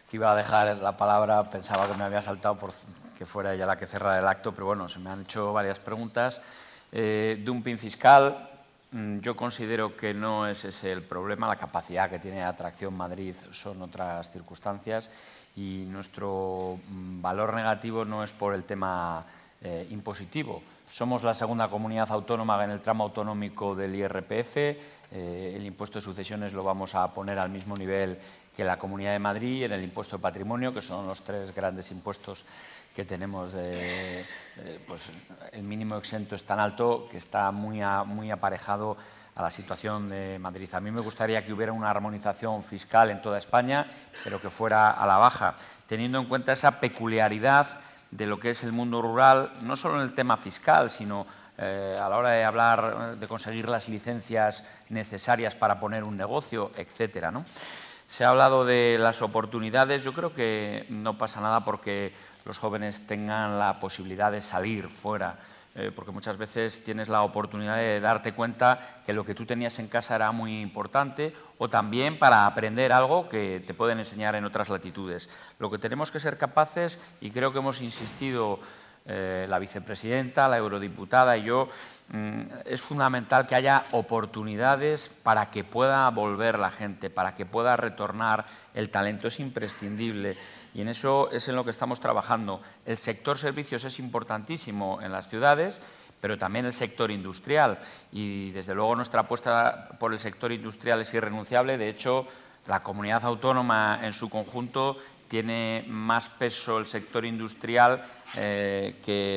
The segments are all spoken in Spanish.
que iba a dejar la palabra, pensaba que me había saltado por que fuera ella la que cerrara el acto, pero bueno, se me han hecho varias preguntas. Dumping fiscal, yo considero que no es ese el problema, la capacidad que tiene de atracción Madrid son otras circunstancias y nuestro valor negativo no es por el tema impositivo. Somos la segunda comunidad autónoma en el tramo autonómico del IRPF, el impuesto de sucesiones lo vamos a poner al mismo nivel que la Comunidad de Madrid y en el impuesto de patrimonio, que son los tres grandes impuestos que tenemos, pues el mínimo exento es tan alto que está muy aparejado a la situación de Madrid. A mí me gustaría que hubiera una armonización fiscal en toda España, pero que fuera a la baja, teniendo en cuenta esa peculiaridad de lo que es el mundo rural, no solo en el tema fiscal, sino a la hora de hablar, de conseguir las licencias necesarias para poner un negocio, etcétera, ¿no? Se ha hablado de las oportunidades. Yo creo que no pasa nada porque los jóvenes tengan la posibilidad de salir fuera, porque muchas veces tienes la oportunidad de darte cuenta que lo que tú tenías en casa era muy importante o también para aprender algo que te pueden enseñar en otras latitudes. Lo que tenemos que ser capaces, y creo que hemos insistido la vicepresidenta, la eurodiputada y yo, es fundamental que haya oportunidades para que pueda volver la gente, para que pueda retornar el talento. Es imprescindible y en eso es en lo que estamos trabajando. El sector servicios es importantísimo en las ciudades, pero también el sector industrial y, desde luego, nuestra apuesta por el sector industrial es irrenunciable. De hecho, la comunidad autónoma en su conjunto tiene más peso el sector industrial que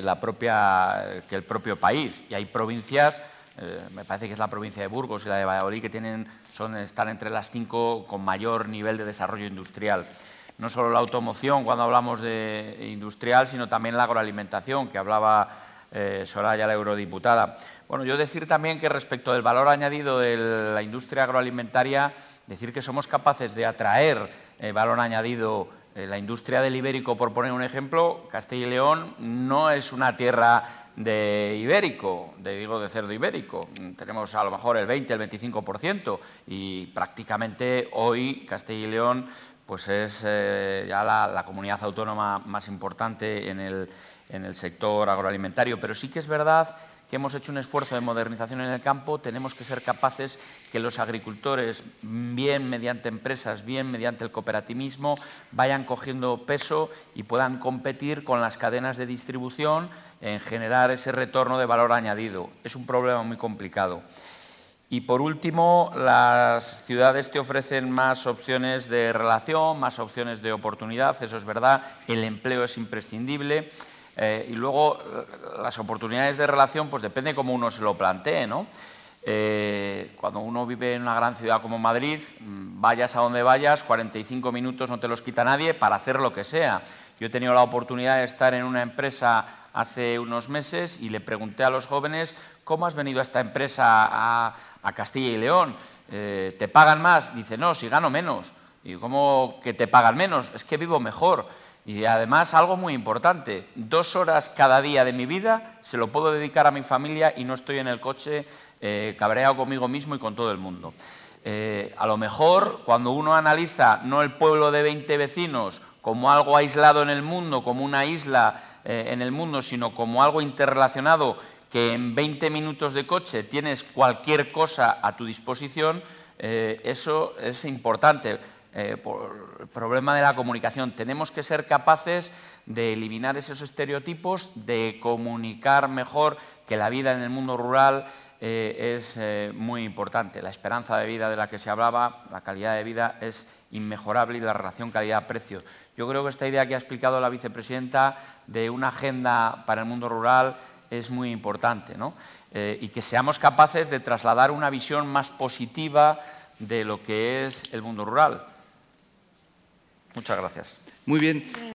el propio país. Y hay provincias, me parece que es la provincia de Burgos y la de Valladolid, que están entre las 5 con mayor nivel de desarrollo industrial. No solo la automoción, cuando hablamos de industrial, sino también la agroalimentación, que hablaba Soraya, la eurodiputada. Bueno, yo decir también que respecto del valor añadido de la industria agroalimentaria, decir que somos capaces de atraer valor añadido. La industria del ibérico, por poner un ejemplo, Castilla y León no es una tierra de ibérico, de cerdo ibérico. Tenemos a lo mejor el 20, el 25% y prácticamente hoy Castilla y León pues es ya la comunidad autónoma más importante en el sector agroalimentario. Pero sí que es verdad que hemos hecho un esfuerzo de modernización en el campo. Tenemos que ser capaces que los agricultores, bien mediante empresas, bien mediante el cooperativismo, vayan cogiendo peso y puedan competir con las cadenas de distribución en generar ese retorno de valor añadido. Es un problema muy complicado. Y, por último, las ciudades te ofrecen más opciones de relación, más opciones de oportunidad, eso es verdad, el empleo es imprescindible. Y luego las oportunidades de relación, pues depende cómo uno se lo plantee, ¿no? Cuando uno vive en una gran ciudad como Madrid, vayas a donde vayas, 45 minutos no te los quita nadie para hacer lo que sea. Yo he tenido la oportunidad de estar en una empresa hace unos meses y le pregunté a los jóvenes: ¿cómo has venido a esta empresa a Castilla y León? ¿Te pagan más? Dice: no, si gano menos. Y ¿cómo que te pagan menos? Es que vivo mejor. Y además, algo muy importante, 2 horas cada día de mi vida se lo puedo dedicar a mi familia y no estoy en el coche cabreado conmigo mismo y con todo el mundo. A lo mejor, cuando uno analiza no el pueblo de 20 vecinos como algo aislado en el mundo, como una isla en el mundo, sino como algo interrelacionado, que en 20 minutos de coche tienes cualquier cosa a tu disposición, eso es importante. Por el problema de la comunicación. Tenemos que ser capaces de eliminar esos estereotipos, de comunicar mejor que la vida en el mundo rural es muy importante. La esperanza de vida de la que se hablaba, la calidad de vida es inmejorable y la relación calidad-precio. Yo creo que esta idea que ha explicado la vicepresidenta de una agenda para el mundo rural es muy importante, ¿no? Y que seamos capaces de trasladar una visión más positiva de lo que es el mundo rural. Muchas gracias. Muy bien.